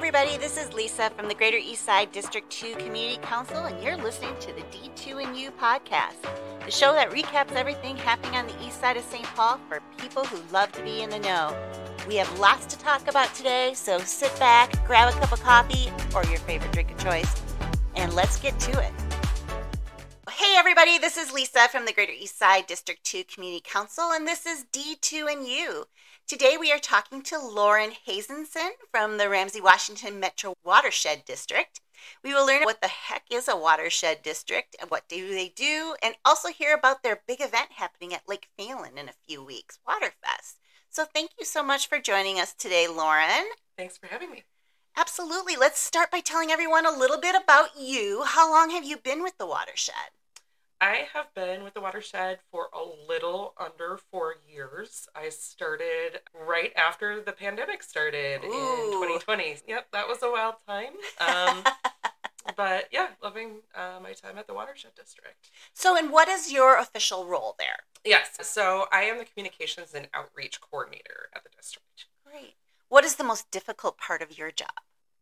everybody. This is Lisa from the Greater Eastside District 2 Community Council, and you're listening to the D2NU podcast, the show that recaps everything happening on the east side of St. Paul for people who love to be in the know. We have lots to talk about today, so sit back, grab a cup of coffee or your favorite drink of choice, and let's get to it. Hey everybody, this is Lisa from the Greater Eastside District 2 Community Council, and this is D2NU. Today we are talking to Lauren Hazenson from the Ramsey Washington Metro Watershed District. We will learn what the heck is a watershed district and what do they do, and also hear about their big event happening at Lake Phalen in a few weeks, Waterfest. So thank you so much for joining us today, Lauren. Thanks for having me. Absolutely. Let's start by telling everyone a little bit about you. How long have you been with the watershed? I have been with the Watershed for a little under 4 years. I started right after the pandemic started in 2020. Yep, that was a wild time. But yeah, loving my time at the Watershed District. So, and what is your official role there? Yes, so I am the Communications and Outreach Coordinator at the district. Great. What is the most difficult part of your job?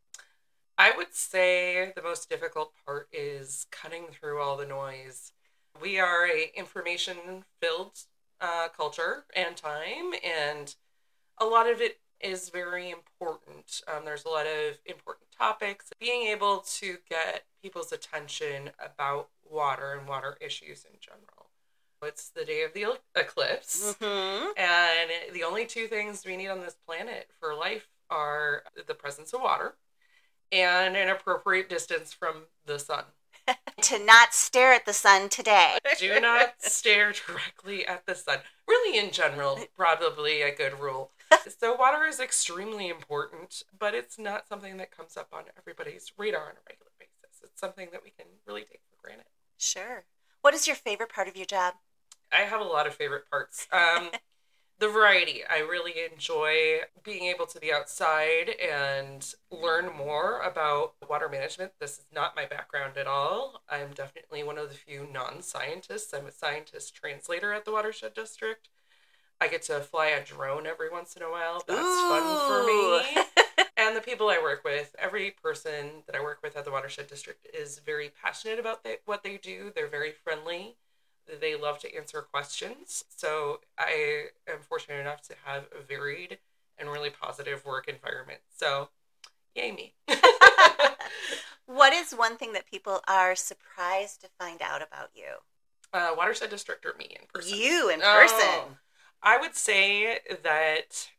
I would say the most difficult part is cutting through all the noise. We are a information-filled culture and time, and a lot of it is very important. There's a lot of important topics. Being able to get people's attention about water and water issues in general. It's the day of the eclipse, and the only two things we need on this planet for life are the presence of water and an appropriate distance from the sun. To not stare at the sun today. Do not stare directly at the sun. Really, in general, probably a good rule. So water is extremely important, but it's not something that comes up on everybody's radar on a regular basis. It's something that we can really take for granted. Sure. What is your favorite part of your job? I have a lot of favorite parts. The variety. I really enjoy being able to be outside and learn more about water management. This is not my background at all. I'm definitely one of the few non-scientists. I'm a scientist translator at the Watershed District. I get to fly a drone every once in a while. That's fun for me. And the people I work with, every person that I work with at the Watershed District is very passionate about what they do. They're very friendly. They love to answer questions. So I am fortunate enough to have a varied and really positive work environment. So, yay me. What is one thing that people are surprised to find out about you? Watershed District or me in person? You in person. I would say that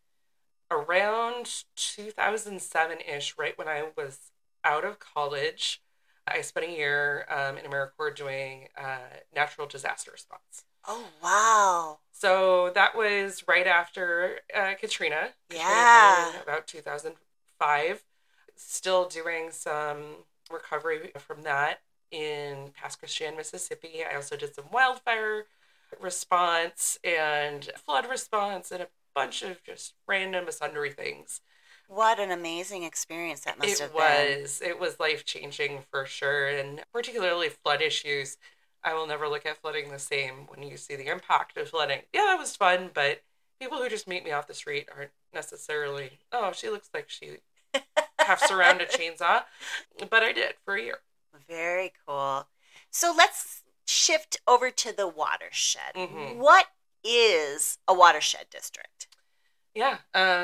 around 2007-ish, right when I was out of college, I spent a year in AmeriCorps doing natural disaster response. Oh, wow. So that was right after Katrina. Yeah. About 2005. Still doing some recovery from that in Pass Christian, Mississippi. I also did some wildfire response and flood response and a bunch of just random sundry things. What an amazing experience that must have been. It was life-changing for sure, and particularly flood issues. I will never look at flooding the same when you see the impact of flooding. Yeah, that was fun, but people who just meet me off the street aren't necessarily, oh, she looks like she half around a chainsaw. But I did for a year. Very cool. So let's shift over to the watershed. Mm-hmm. What is a watershed district? Yeah,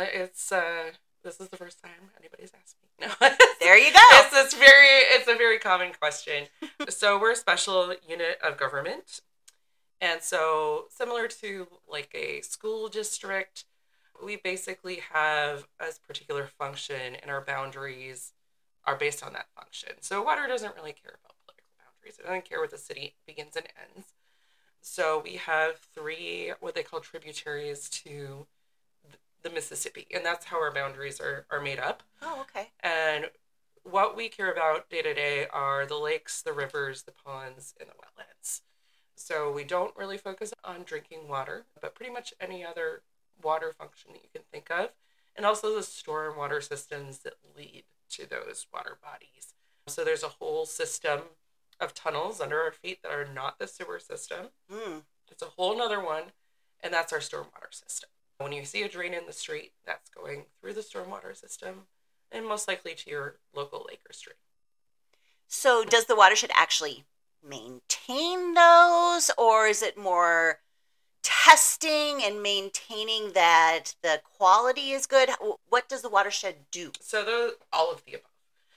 this is the first time anybody's asked me. No. There you go. It's a very common question. So we're a special unit of government. And so similar to like a school district, we basically have a particular function and our boundaries are based on that function. So water doesn't really care about political boundaries. It doesn't care where the city begins and ends. So we have 3 what they call tributaries to the Mississippi, and that's how our boundaries are made up. Oh, okay. And what we care about day to day are the lakes, the rivers, the ponds, and the wetlands. So we don't really focus on drinking water, but pretty much any other water function that you can think of, and also the stormwater systems that lead to those water bodies. So there's a whole system of tunnels under our feet that are not the sewer system. It's a whole nother one, and that's our stormwater system. When you see a drain in the street, that's going through the stormwater system. and most likely to your local lake or stream. So does the watershed actually maintain those, or is it more testing and maintaining that the quality is good? What does the watershed do? So all of the above.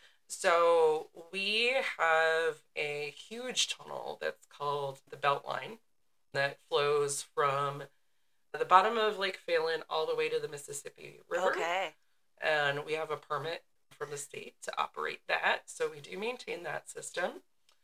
So we have a huge tunnel that's called the Beltline that flows from the bottom of Lake Phalen all the way to the Mississippi River. Okay. And we have a permit from the state to operate that. So we do maintain that system.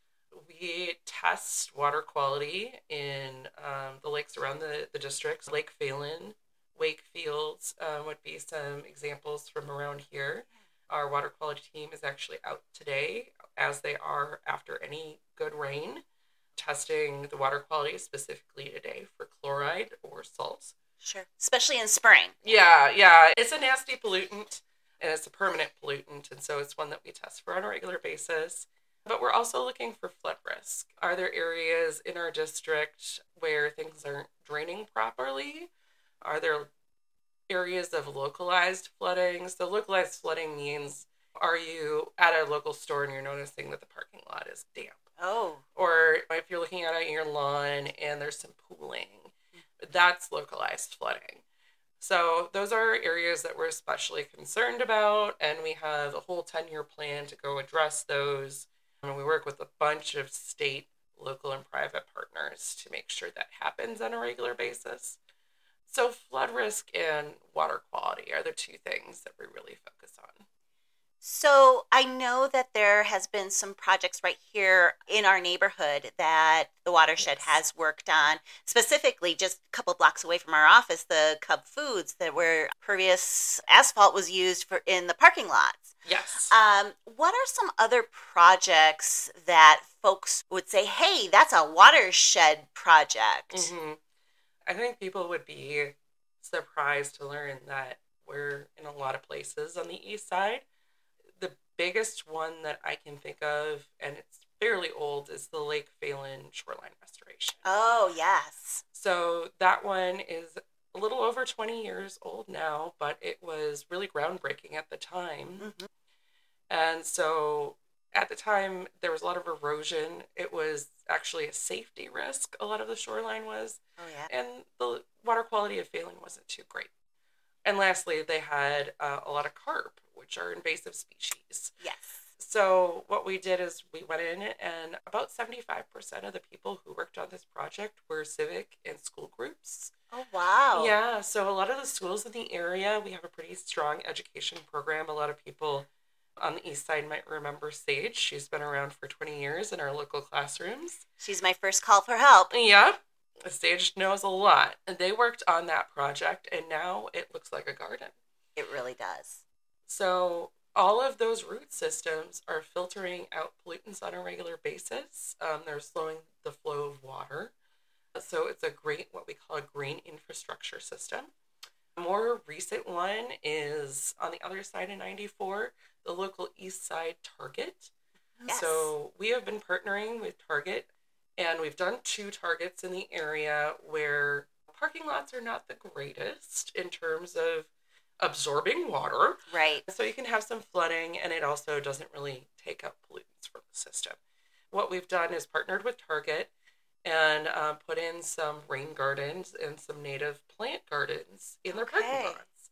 We test water quality in the lakes around the districts. Lake Phalen, Wakefields would be some examples from around here. Our water quality team is actually out today, as they are after any good rain, testing the water quality specifically today for chloride or salt. Sure. Especially in spring. Yeah. It's a nasty pollutant, and it's a permanent pollutant, and so it's one that we test for on a regular basis. But we're also looking for flood risk. Are there areas in our district where things aren't draining properly? Are there areas of localized flooding? So localized flooding means, are you at a local store and you're noticing that the parking lot is damp? Oh. Or if you're looking at your lawn and there's some pooling, that's localized flooding. So those are areas that we're especially concerned about, and we have a whole 10-year plan to go address those. And we work with a bunch of state, local, and private partners to make sure that happens on a regular basis. So flood risk and water quality are the two things that we really focus on. So I know that there has been some projects right here in our neighborhood that the watershed has worked on, specifically just a couple blocks away from our office, the Cub Foods, that where previous asphalt was used for in the parking lots. Yes. What are some other projects that folks would say, hey, that's a watershed project? Mm-hmm. I think people would be surprised to learn that we're in a lot of places on the east side. The biggest one that I can think of, and it's fairly old, is the Lake Phalen shoreline restoration. Oh, yes. So that one is a little over 20 years old now, but it was really groundbreaking at the time. Mm-hmm. And so at the time, there was a lot of erosion. It was actually a safety risk, a lot of the shoreline was. Oh, yeah. And the water quality of Phalen wasn't too great. And lastly, they had a lot of carp, which are invasive species. Yes. So what we did is we went in, and about 75% of the people who worked on this project were civic and school groups. Oh, wow. Yeah, so a lot of the schools in the area, we have a pretty strong education program. A lot of people on the east side might remember Sage. She's been around for 20 years in our local classrooms. She's my first call for help. Yep. Sage knows a lot. And they worked on that project, and now it looks like a garden. It really does. So all of those root systems are filtering out pollutants on a regular basis. They're slowing the flow of water. So it's a great, what we call a green infrastructure system. A more recent one is on the other side of 94, the local east side Target. Yes. So we have been partnering with Target, and we've done 2 Targets in the area where parking lots are not the greatest in terms of absorbing water. Right. So you can have some flooding, and it also doesn't really take up pollutants from the system. What we've done is partnered with Target and put in some rain gardens and some native plant gardens in their parking lots.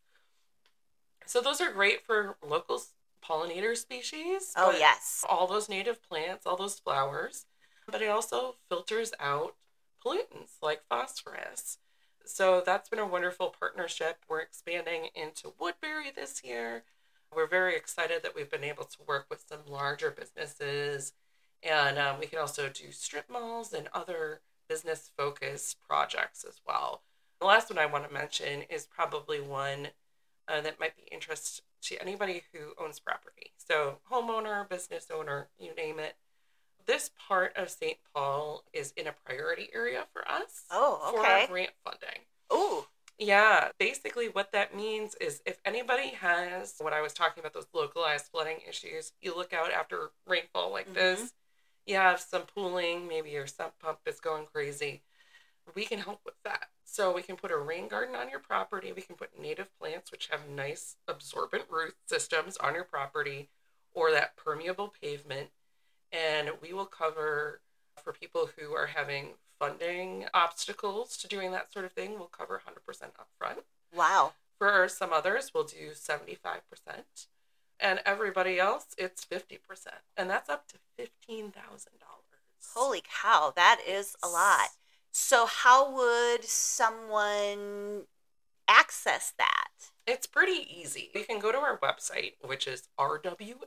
So those are great for local pollinator species. Oh, yes. All those native plants, all those flowers. But it also filters out pollutants like phosphorus. So that's been a wonderful partnership. We're expanding into Woodbury this year. We're very excited that we've been able to work with some larger businesses. And we can also do strip malls and other business-focused projects as well. The last one I want to mention is probably one that might be interest to anybody who owns property. So homeowner, business owner, you name it. This part of St. Paul is in a priority area for us. Oh, okay. For our grant funding. Ooh. Yeah, basically what that means is if anybody has, what I was talking about, those localized flooding issues, you look out after rainfall like this, you have some pooling, maybe your sump pump is going crazy, we can help with that. So we can put a rain garden on your property. We can put native plants, which have nice absorbent root systems on your property, or that permeable pavement. And we will cover, for people who are having funding obstacles to doing that sort of thing, we'll cover 100% upfront. Wow. For some others, we'll do 75%. And everybody else, it's 50%. And that's up to $15,000. Holy cow, that is a lot. So how would someone access that? It's pretty easy. You can go to our website, which is rwmwd.org,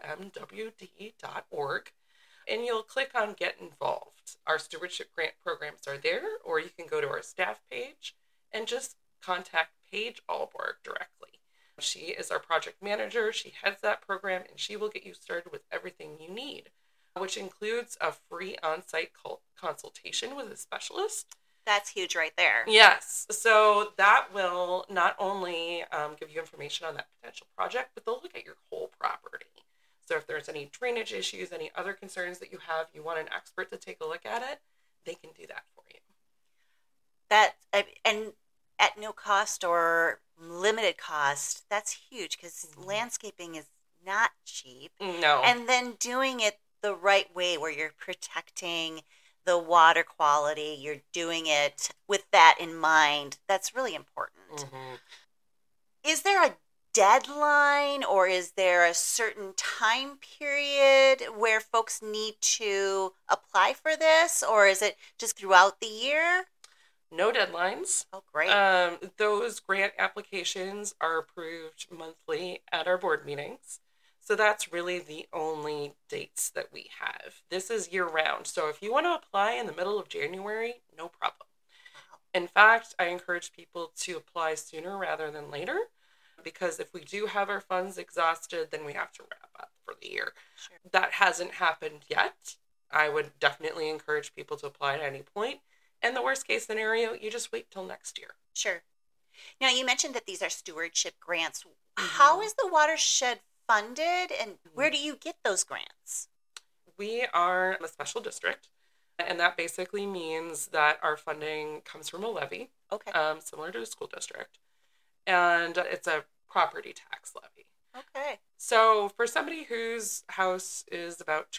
and you'll click on Get Involved. Our stewardship grant programs are there, or you can go to our staff page and just contact Paige Alborg directly. She is our project manager. She heads that program, and she will get you started with everything you need, which includes a free on-site consultation with a specialist. That's huge right there. Yes. So that will not only give you information on that potential project, but they'll look at your whole property. So if there's any drainage issues, any other concerns that you have, you want an expert to take a look at it, they can do that for you. And at no cost or limited cost, that's huge because landscaping is not cheap. No. And then doing it the right way where you're protecting the water quality, you're doing it with that in mind. That's really important. Mm-hmm. Is there a deadline or is there a certain time period where folks need to apply for this, or is it just throughout the year? No deadlines. Oh, great. Those grant applications are approved monthly at our board meetings. So that's really the only dates that we have. This is year round. So if you want to apply in the middle of January, no problem. Wow. In fact, I encourage people to apply sooner rather than later, because if we do have our funds exhausted, then we have to wrap up for the year. Sure. That hasn't happened yet. I would definitely encourage people to apply at any point. And the worst case scenario, you just wait till next year. Sure. Now, you mentioned that these are stewardship grants. Mm-hmm. How is the watershed funded, and where do you get those grants? We are a special district, and that basically means that our funding comes from a levy, okay, similar to a school district, and it's a property tax levy. Okay. So for somebody whose house is about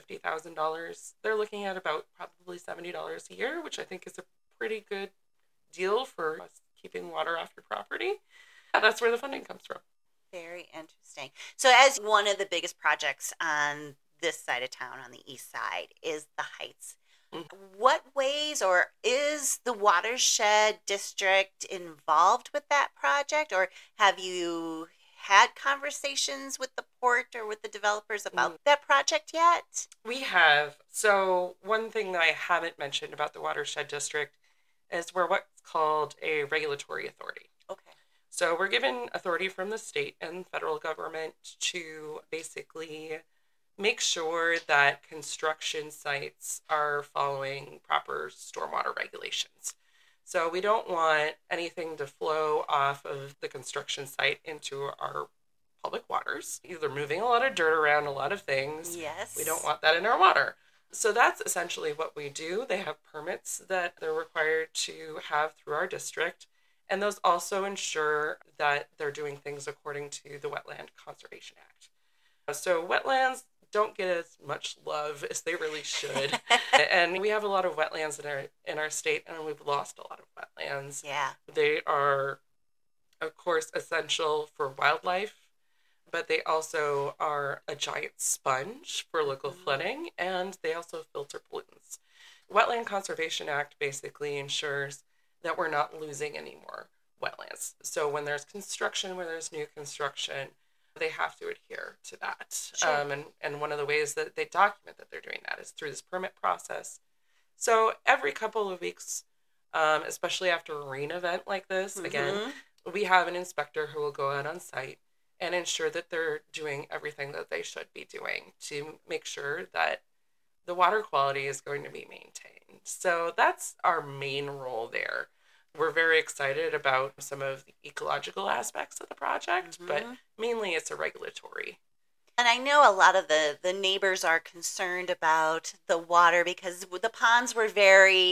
$250,000, they're looking at about probably $70 a year, which I think is a pretty good deal for keeping water off your property. That's where the funding comes from. Very interesting. So as one of the biggest projects on this side of town, on the east side, is the Heights. Mm-hmm. What ways, or is the watershed district involved with that project, or have you had conversations with the port or with the developers about that project yet? We have. So one thing that I haven't mentioned about the watershed district is we're what's called a regulatory authority. Okay. So we're given authority from the state and federal government to basically make sure that construction sites are following proper stormwater regulations. So we don't want anything to flow off of the construction site into our public waters, either moving a lot of dirt around, a lot of things. Yes. We don't want that in our water. So that's essentially what we do. They have permits that they're required to have through our district. And those also ensure that they're doing things according to the Wetland Conservation Act. So wetlands don't get as much love as they really should. And we have a lot of wetlands in our state, and we've lost a lot of wetlands. Yeah. They are, of course, essential for wildlife, but they also are a giant sponge for local flooding, and they also filter pollutants. Wetland Conservation Act basically ensures that we're not losing any more wetlands. So when there's construction, when there's new construction, they have to adhere to that. Sure. And one of the ways that they document that they're doing that is through this permit process. So every couple of weeks, especially after a rain event like this, again, we have an inspector who will go out on site and ensure that they're doing everything that they should be doing to make sure that the water quality is going to be maintained. So that's our main role there. We're very excited about some of the ecological aspects of the project, but mainly it's a regulatory. And I know a lot of the neighbors are concerned about the water because the ponds were very,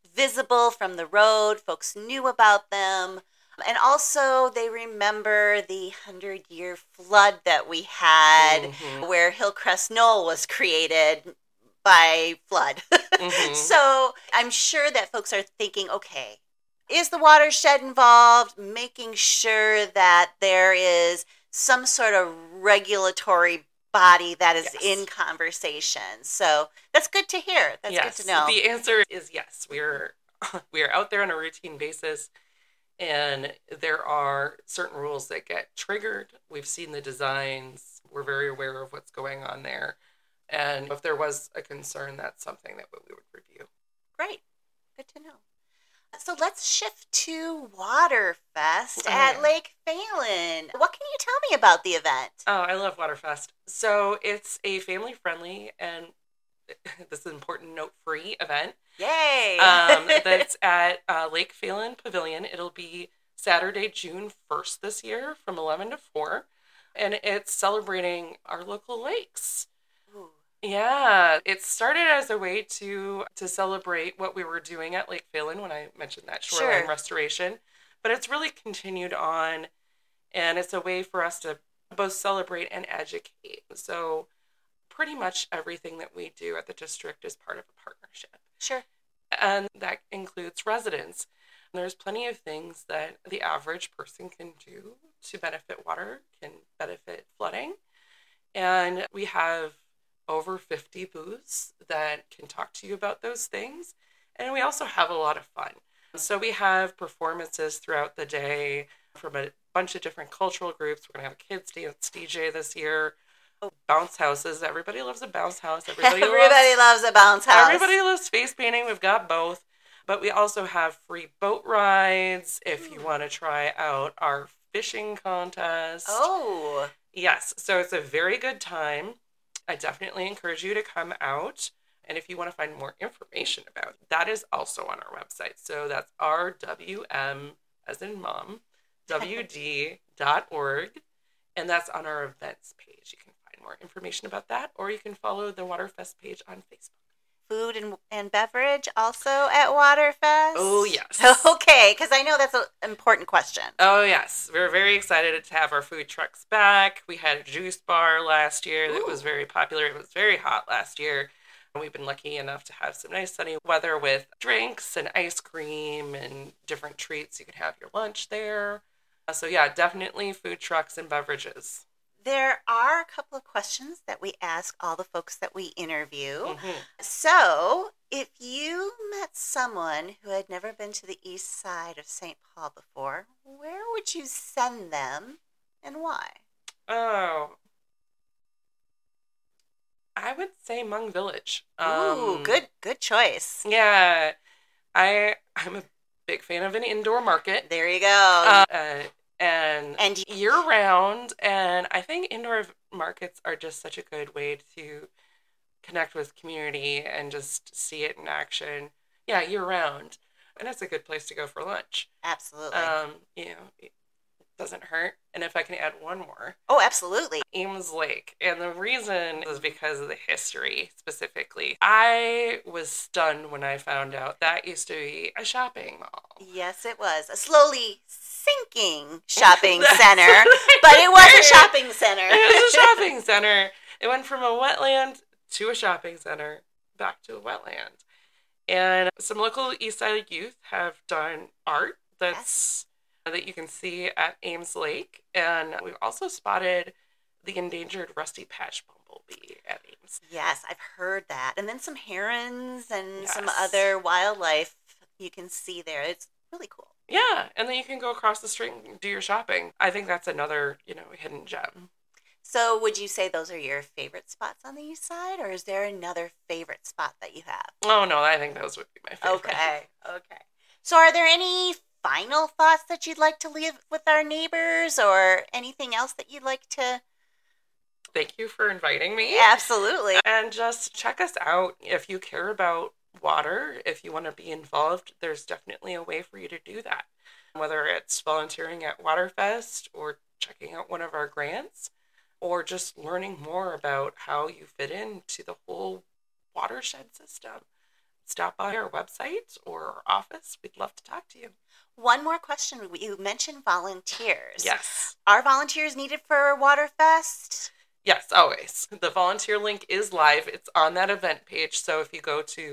visible from the road. Folks knew about them. And also, they remember the 100-year flood that we had, where Hillcrest Knoll was created by flood. So I'm sure that folks are thinking, okay, is the watershed involved? Making sure that there is some sort of regulatory body that is in conversation. So that's good to hear. That's good to know. The answer is yes. We are out there on a routine basis, and there are certain rules that get triggered. We've seen the designs. We're very aware of what's going on there. And if there was a concern, that's something that we would review. Great. Good to know. So let's shift to Waterfest at Lake Phalen. What can you tell me about the event? Oh, I love Waterfest. So it's a family-friendly and, this is an important note, free event. Yay! That's at Lake Phalen Pavilion. It'll be Saturday, June 1st this year from 11 to 4. And it's celebrating our local lakes. Ooh. Yeah, it started as a way to celebrate what we were doing at Lake Phalen when I mentioned that shoreline restoration. But it's really continued on, and it's a way for us to both celebrate and educate. So pretty much everything that we do at the district is part of a partnership. Sure. And that includes residents. There's plenty of things that the average person can do to benefit water, can benefit flooding. And we have over 50 booths that can talk to you about those things. And we also have a lot of fun. So we have performances throughout the day from a bunch of different cultural groups. We're going to have a kids dance DJ this year. Bounce houses. Everybody loves a bounce house. Everybody loves a bounce house. Everybody loves face painting. We've got both. But we also have free boat rides if you want to try out our fishing contest. Oh. Yes. So it's a very good time. I definitely encourage you to come out. And if you want to find more information about it, that is also on our website. So that's rwm, as in mom, wd.org. And that's on our events page. You can find more information about that, or you can follow the Waterfest page on Facebook. Food and beverage also at Waterfest? Oh, yes. Okay, because I know that's an important question. Oh, yes. We're very excited to have our food trucks back. We had a juice bar last year that was very popular. It was very hot last year. We've been lucky enough to have some nice sunny weather with drinks and ice cream and different treats. You can have your lunch there. So, yeah, definitely food trucks and beverages. There are a couple of questions that we ask all the folks that we interview. So, if you met someone who had never been to the east side of St. Paul before, where would you send them and why? Oh, I would say Hmong Village. Ooh, good choice. Yeah, I'm a big fan of an indoor market. There you go. And year-round, and I think indoor markets are just such a good way to connect with community and just see it in action. Yeah, year-round. And that's a good place to go for lunch. Absolutely. It doesn't hurt. And if I can add one more. Oh, absolutely. Ames Lake. And the reason is because of the history, specifically. I was stunned when I found out that used to be a shopping mall. Yes, it was. A slowly sinking shopping center, but it was a shopping center. It was a shopping center. It went from a wetland to a shopping center, back to a wetland. And some local Eastside youth have done art that you can see at Ames Lake. And we've also spotted the endangered rusty patch bumblebee at Ames. Yes, I've heard that. And then some herons and some other wildlife you can see there. It's really cool. Yeah, and then you can go across the street and do your shopping. I think that's another, hidden gem. So would you say those are your favorite spots on the east side, or is there another favorite spot that you have? Oh, no, I think those would be my favorite. Okay. So are there any final thoughts that you'd like to leave with our neighbors, or anything else that you'd like to... Thank you for inviting me. Absolutely. And just check us out if you care about water. If you want to be involved, there's definitely a way for you to do that. Whether it's volunteering at Waterfest or checking out one of our grants or just learning more about how you fit into the whole watershed system. stop by our website or our office. We'd love to talk to you. One more question. You mentioned volunteers. Yes. Are volunteers needed for Waterfest? Yes, always. The volunteer link is live. It's on that event page. So if you go to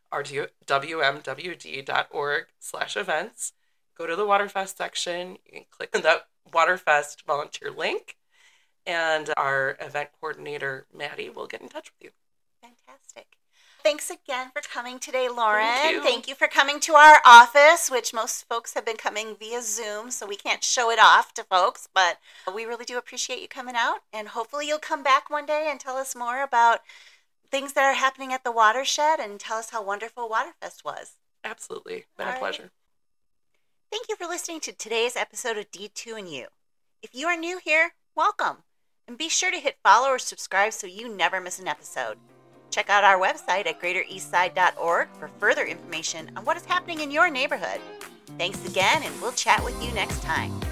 wmwd.org/events, go to the Waterfest section, you can click on that Waterfest volunteer link, and our event coordinator, Maddie, will get in touch with you. Fantastic. Thanks again for coming today, Lauren. Thank you for coming to our office, which most folks have been coming via Zoom, so we can't show it off to folks, but we really do appreciate you coming out, and hopefully you'll come back one day and tell us more about things that are happening at the watershed and tell us how wonderful Waterfest was. Absolutely. Been a pleasure. Thank you for listening to today's episode of D2U. If you are new here, welcome. And be sure to hit follow or subscribe so you never miss an episode. Check out our website at greatereastside.org for further information on what is happening in your neighborhood. Thanks again, and we'll chat with you next time.